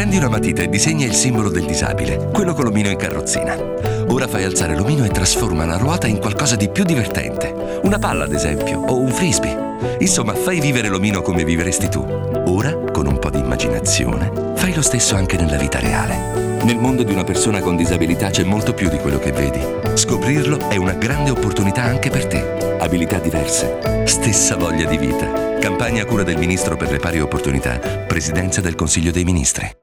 Prendi una matita e disegna il simbolo del disabile, quello con l'omino in carrozzina. Ora fai alzare l'omino e trasforma la ruota in qualcosa di più divertente. Una palla, ad esempio, o un frisbee. Insomma, fai vivere l'omino come vivresti tu. Ora, con un po' di immaginazione, fai lo stesso anche nella vita reale. Nel mondo di una persona con disabilità c'è molto più di quello che vedi. Scoprirlo è una grande opportunità anche per te. Abilità diverse, stessa voglia di vita. Campagna a cura del Ministro per le pari opportunità, Presidenza del Consiglio dei Ministri.